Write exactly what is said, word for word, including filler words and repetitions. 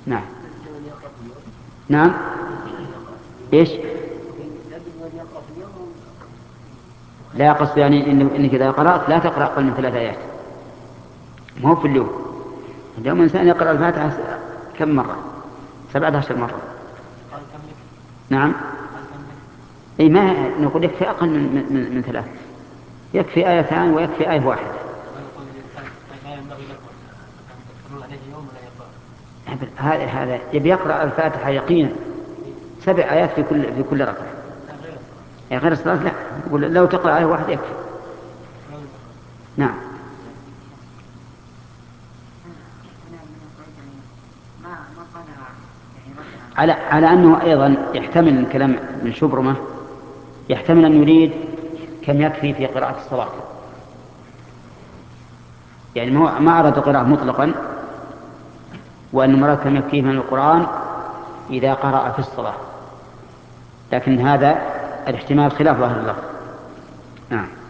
نعم. نعم. إيش؟ لا قصد يعني إن إنك إذا قرأت لا تقرأ أقل من ثلاث آيات، مو في اليوم. اليوم إنسان يقرأ الفاتحة كم مرة؟ سبعة عشر مرة. نعم. أي ما نقول يكفي أقل من, من, من ثلاث، يكفي آيتان ويكفي آية واحدة. هذا هذا يبي يقرأ الفاتحة يقينا سبع آيات في كل في كل ركعة. يعني غير الصلاة لا، لو تقرأ آية واحدة يكفي. نعم. على على أنه أيضا يحتمل الكلام من شبرمة، يحتمل أن يريد كم يكفي في قراءة الصلاة، يعني ما أراد قراءة مطلقا، وأن مراد كم يكفيه من القرآن إذا قرأ في الصلاة، لكن هذا الاحتمال خلاف ظاهر اللفظ. نعم.